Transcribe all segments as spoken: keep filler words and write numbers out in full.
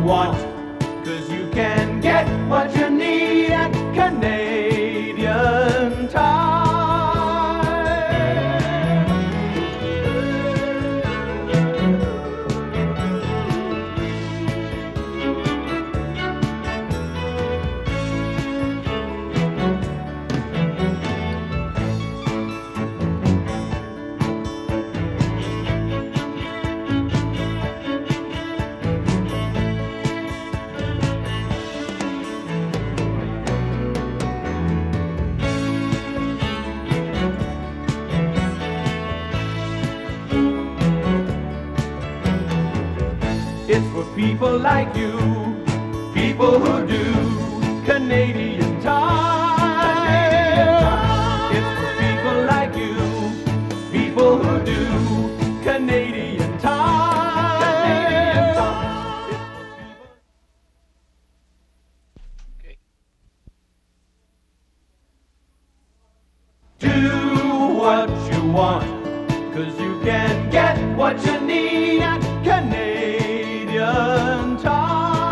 want, 'cause you can get what you need at Canadian Tire. It's for people like you, people who do Canadian Tire. It's for people like you, people who do Canadian Tire. Okay. Do what you want, 'cause you can get what you need at Canadian Tire.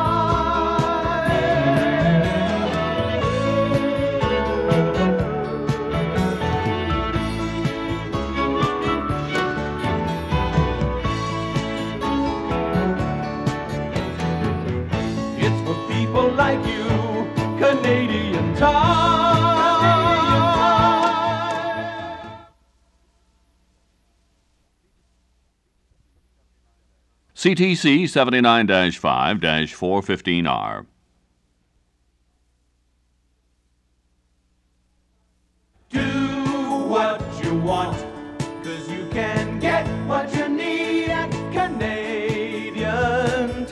It's for people like you, Canadian Tire. C T C seventy-nine dash five dash four fifteen R. Do what you want, 'cause you can get what you need at Canadian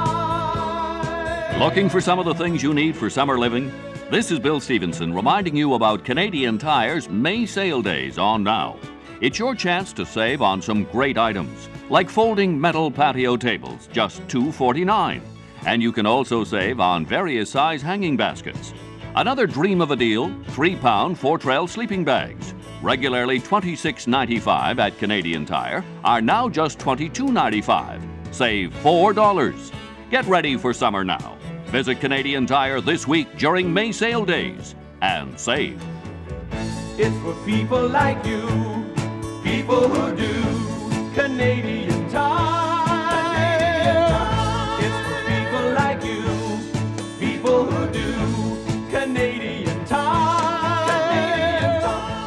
Tire. Looking for some of the things you need for summer living? This is Bill Stevenson reminding you about Canadian Tire's May sale days on now. It's your chance to save on some great items, like folding metal patio tables, just two dollars and forty-nine cents. And you can also save on various size hanging baskets. Another dream of a deal, three-pound four-trail sleeping bags, regularly twenty-six ninety-five at Canadian Tire, are now just twenty-two ninety-five. Save four dollars. Get ready for summer now. Visit Canadian Tire this week during May sale days and save. It's for people like you, people who do Canadian Tire. It's for people like you, people who do Canadian Tire.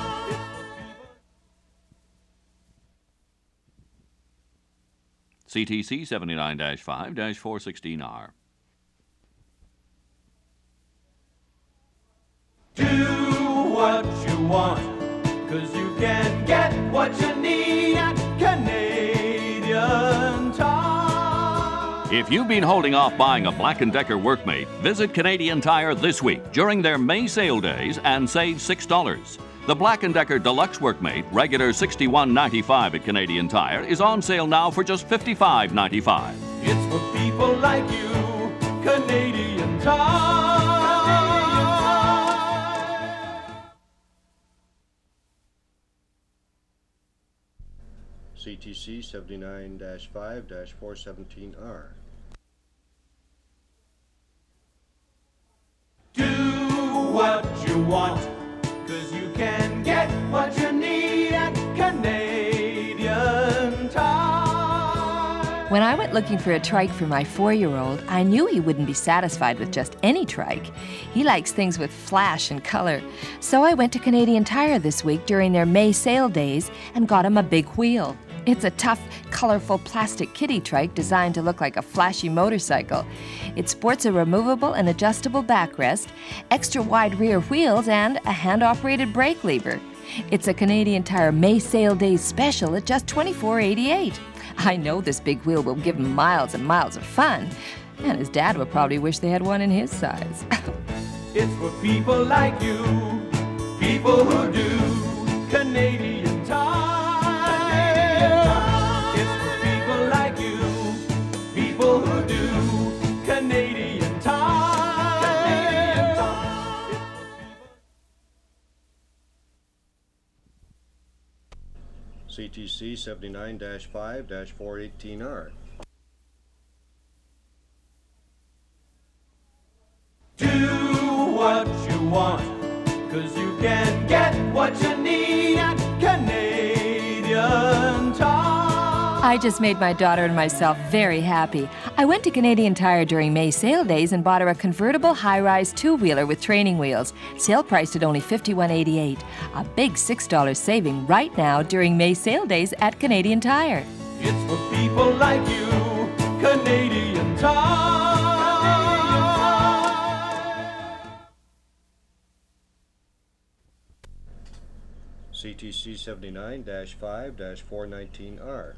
C T C seventy-nine dash five dash four sixteen R. Do what you want, 'cause you can get what you need at Canadian Tire. If you've been holding off buying a Black and Decker Workmate, visit Canadian Tire this week during their May sale days and save six dollars. The Black and Decker Deluxe Workmate, regular sixty-one ninety-five at Canadian Tire, is on sale now for just fifty-five ninety-five. It's for people like you, Canadian Tire. C T C seventy-nine dash five dash four seventeen R. Do what you want, 'cause you can get what you need at Canadian Tire. When I went looking for a trike for my four-year-old, I knew he wouldn't be satisfied with just any trike. He likes things with flash and color. So I went to Canadian Tire this week during their May sale days and got him a big wheel. It's a tough, colorful plastic kiddie trike designed to look like a flashy motorcycle. It sports a removable and adjustable backrest, extra wide rear wheels, and a hand-operated brake lever. It's a Canadian Tire May sale days special at just twenty-four eighty-eight. I know this big wheel will give him miles and miles of fun, and his dad would probably wish they had one in his size. It's for people like you, people who do Canadian Tire. It's for people like you, people who do Canadian Tire. C T C seventy-nine dash five dash four eighteen R. I just made my daughter and myself very happy. I went to Canadian Tire during May sale days and bought her a convertible high-rise two-wheeler with training wheels. Sale priced at only fifty-one eighty-eight. A big six dollars saving right now during May sale days at Canadian Tire. It's for people like you, Canadian Tire. C T C seventy-nine dash five dash four nineteen R.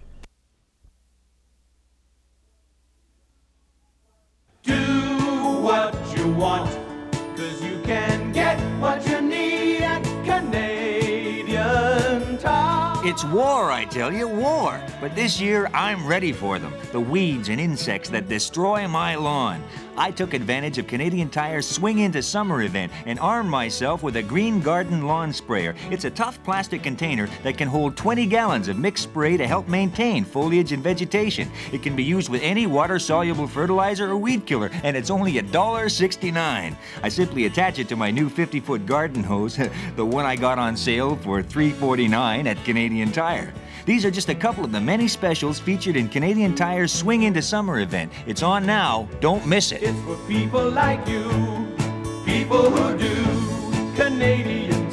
Do what you want, 'cause you can get what you need at Canadian Tire. It's war, I tell you, war. But this year, I'm ready for them. The weeds and insects that destroy my lawn. I took advantage of Canadian Tire's Swing Into Summer event and armed myself with a Green Garden lawn sprayer. It's a tough plastic container that can hold twenty gallons of mixed spray to help maintain foliage and vegetation. It can be used with any water-soluble fertilizer or weed killer, and it's only one dollar sixty-nine. I simply attach it to my new fifty-foot garden hose, the one I got on sale for three forty-nine at Canadian Tire. These are just a couple of the many specials featured in Canadian Tire's Swing Into Summer event. It's on now. Don't miss it. It's for people like you, people who do Canadian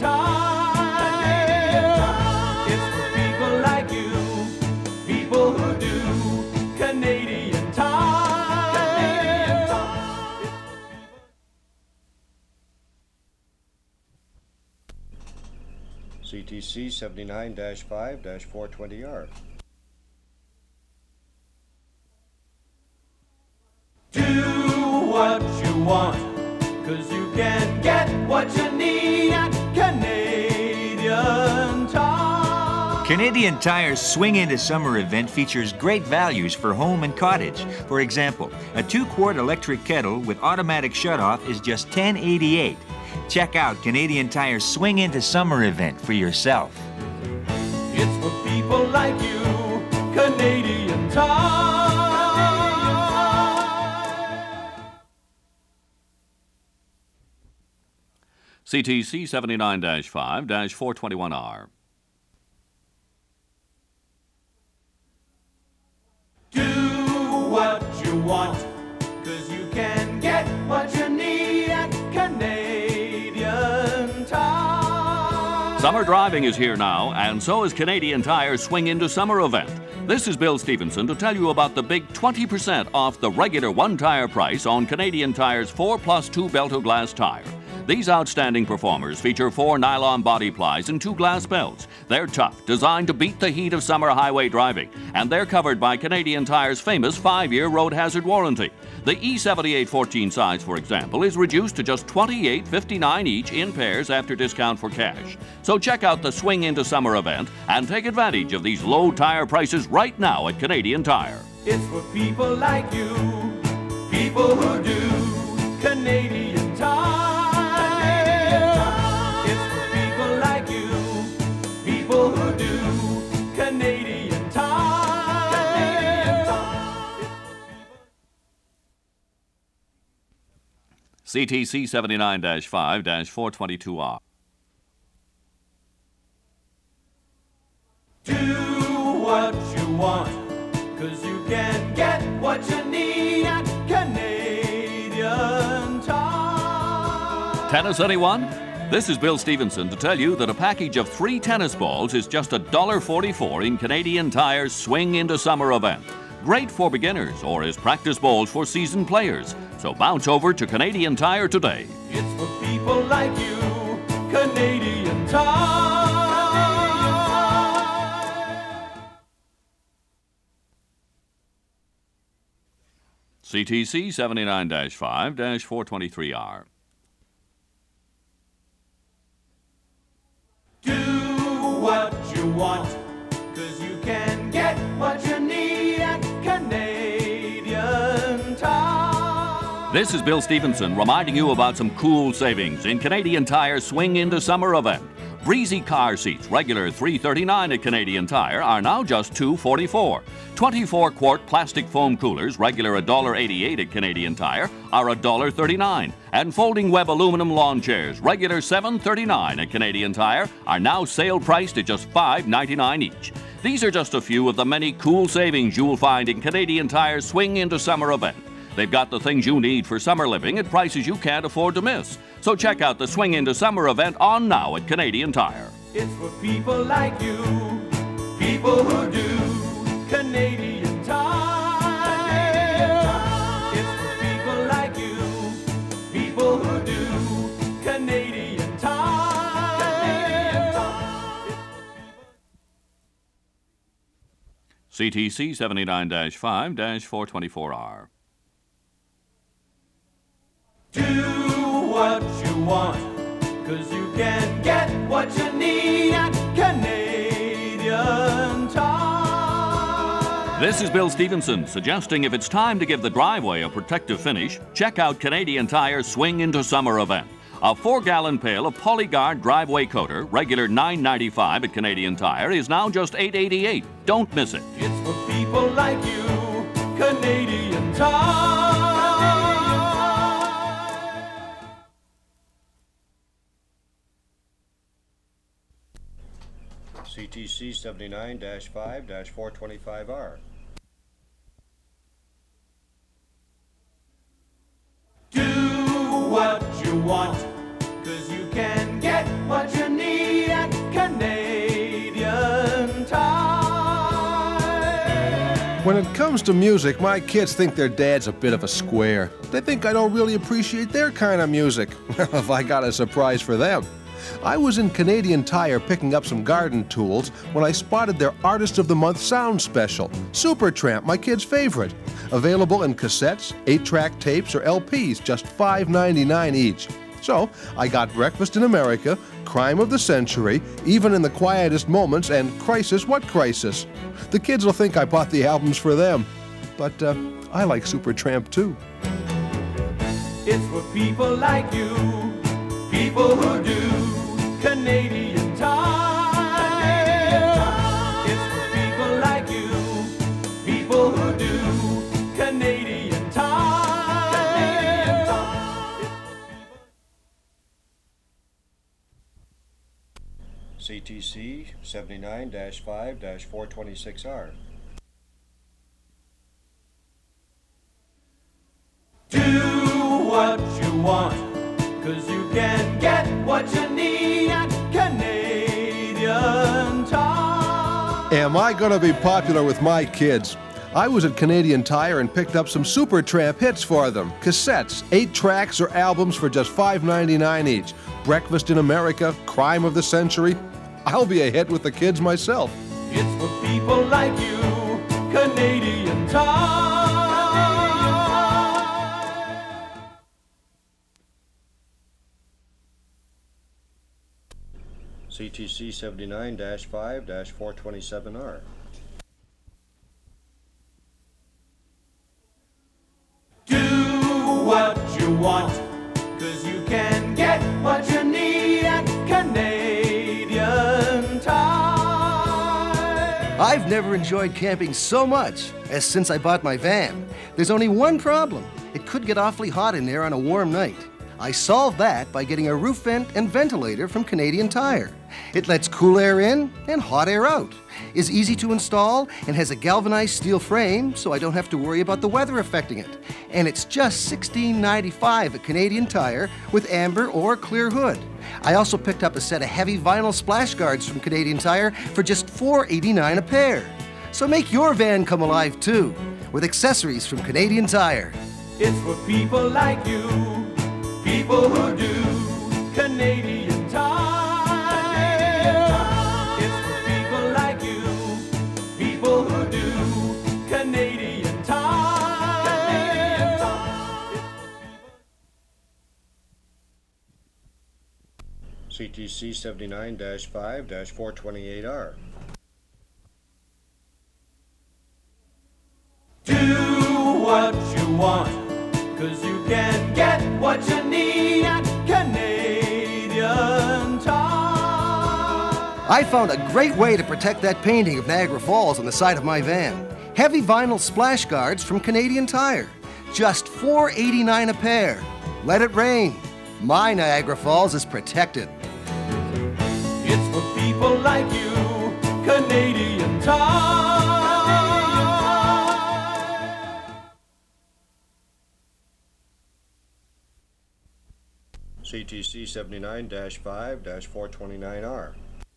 Tire. It's for people like you, people who do Canadian Tire. Canadian Tire. C T C seventy-nine dash five dash four twenty R. Do what you want, 'cause you can get what you need at Canadian Tire. Canadian Tire's Swing Into Summer event features great values for home and cottage. For example, a two-quart electric kettle with automatic shutoff is just ten eighty-eight. Check out Canadian Tire's Swing Into Summer event for yourself. It's for people like you, Canadian Tire. C T C seventy-nine dash five dash four twenty-one R. Do what you want, 'cause you can get what you need at Canadian Tire. Summer driving is here now, and so is Canadian Tire's Swing Into Summer event. This is Bill Stevenson to tell you about the big twenty percent off the regular one tire price on Canadian Tire's four plus two Belto Glass tire. These outstanding performers feature four nylon body plies and two glass belts. They're tough, designed to beat the heat of summer highway driving, and they're covered by Canadian Tire's famous five-year road hazard warranty. The E seventy-eight fourteen size, for example, is reduced to just twenty-eight fifty-nine each in pairs after discount for cash. So check out the Swing Into Summer event and take advantage of these low tire prices right now at Canadian Tire. It's for people like you, people who do Canadian Tire. It's for people like you, people who do Canadian Tire. Canadian Tire. C T C seventy-nine dash five dash four twenty-two R. Do what you want, 'cause you can get what you need at Canadian Tire. Tennis, anyone? This is Bill Stevenson to tell you that a package of three tennis balls is just one dollar forty-four in Canadian Tire's Swing Into Summer event. Great for beginners or as practice balls for seasoned players. So bounce over to Canadian Tire today. It's for people like you, Canadian Tire. C T C seventy-nine dash five dash four twenty-three R. Do what you want, 'cause you can get what you need at Canadian Tire. This is Bill Stevenson reminding you about some cool savings in Canadian Tire's Swing Into Summer event. Breezy car seats, regular three thirty-nine at Canadian Tire, are now just two forty-four. twenty-four quart plastic foam coolers, regular one eighty-eight at Canadian Tire, are one thirty-nine. And folding web aluminum lawn chairs, regular seven thirty-nine at Canadian Tire, are now sale priced at just five ninety-nine each. These are just a few of the many cool savings you'll find in Canadian Tire's Swing into Summer event. They've got the things you need for summer living at prices you can't afford to miss. So check out the Swing into Summer event on now at Canadian Tire. It's for people like you, people who do Canadian Tire. It's for people like you, people who do Canadian Tire. C T C seventy-nine dash five dash four twenty-four R. Do what you want, 'cause you can get what you need at Canadian Tire. This is Bill Stevenson suggesting if it's time to give the driveway a protective finish, check out Canadian Tire's Swing into Summer event. A four-gallon pail of Polyguard driveway coater, regular nine ninety-five at Canadian Tire, is now just eight eighty-eight. Don't miss it. It's for people like you, Canadian Tire. C T C seventy-nine dash five dash four twenty-five R. Do what you want, 'cause you can get what you need at Canadian Tire. When it comes to music, my kids think their dad's a bit of a square. They think I don't really appreciate their kind of music. Well, have I got a surprise for them. I was in Canadian Tire picking up some garden tools when I spotted their Artist of the Month sound special, Supertramp, my kid's favorite. Available in cassettes, eight-track tapes, or L Ps, just five ninety-nine each. So I got Breakfast in America, Crime of the Century, Even in the Quietest Moments, and Crisis What Crisis. The kids will think I bought the albums for them, but uh, I like Supertramp too. It's for people like you, people who do Canadian Tire. It's for people like you, people who do Canadian Tire. C T C seventy-nine dash five dash four twenty-six R. Do what you want, 'cause you can get what you need at Canadian Tire. Am I going to be popular with my kids? I was at Canadian Tire and picked up some Supertramp hits for them. Cassettes, eight tracks or albums for just five ninety-nine each. Breakfast in America, Crime of the Century. I'll be a hit with the kids myself. It's for people like you, Canadian Tire. C T C seventy-nine dash five dash four twenty-seven R. Do what you want, 'cause you can get what you need at Canadian Tire. I've never enjoyed camping so much as since I bought my van. There's only one problem. It could get awfully hot in there on a warm night. I solved that by getting a roof vent and ventilator from Canadian Tire. It lets cool air in and hot air out, is easy to install, and has a galvanized steel frame, so I don't have to worry about the weather affecting it. And it's just sixteen ninety-five at Canadian Tire with amber or clear hood. I also picked up a set of heavy vinyl splash guards from Canadian Tire for just four eighty-nine a pair. So make your van come alive too, with accessories from Canadian Tire. It's for people like you, people who do Canadian Tire. It's for people like you, people who do Canadian Tire. C T C seventy-nine dash five dash four twenty-eight R. Do what you want, 'cause you can get what you need at Canadian Tire. I found a great way to protect that painting of Niagara Falls on the side of my van. Heavy vinyl splash guards from Canadian Tire. Just four dollars and eighty-nine cents a pair. Let it rain. My Niagara Falls is protected. It's for people like you, Canadian Tire. C T C seventy-nine dash five dash four twenty-nine R.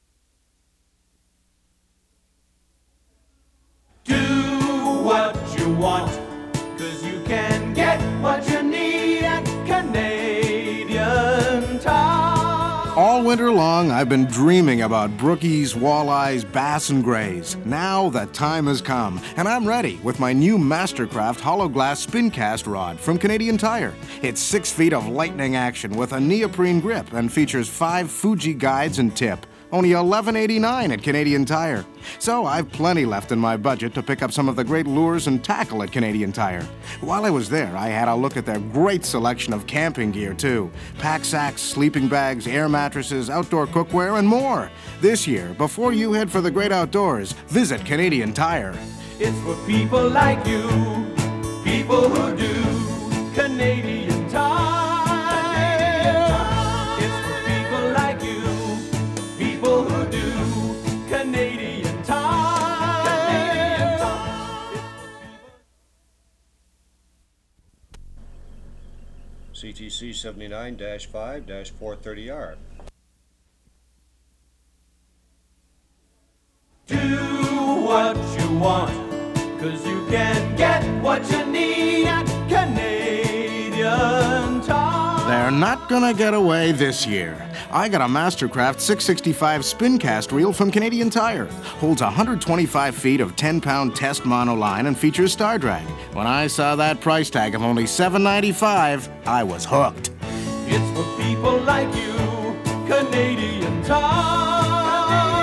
Do what you want, 'cause you can get what you need at Canadian Tire. All winter long, I've been dreaming about brookies, walleyes, bass, and grays. Now the time has come, and I'm ready with my new Mastercraft hollow glass spin cast rod from Canadian Tire. It's six feet of lightning action with a neoprene grip and features five Fuji guides and tip. Only eleven eighty-nine at Canadian Tire. So I've plenty left in my budget to pick up some of the great lures and tackle at Canadian Tire. While I was there, I had a look at their great selection of camping gear, too. Pack sacks, sleeping bags, air mattresses, outdoor cookware, and more. This year, before you head for the great outdoors, visit Canadian Tire. It's for people like you, people who do Canadian Tire. It's for people like you, people who do Canadian Tire. Canadian Tire. C T C seventy-nine dash five dash four thirty R. Do what you want, 'cause you can get what you need at Canadian Tire. They're not gonna get away this year. I got a Mastercraft six sixty-five spin cast reel from Canadian Tire. Holds one hundred twenty-five feet of ten pound test monoline and features Star Drag. When I saw that price tag of only seven ninety-five, I was hooked. It's for people like you, Canadian Tire.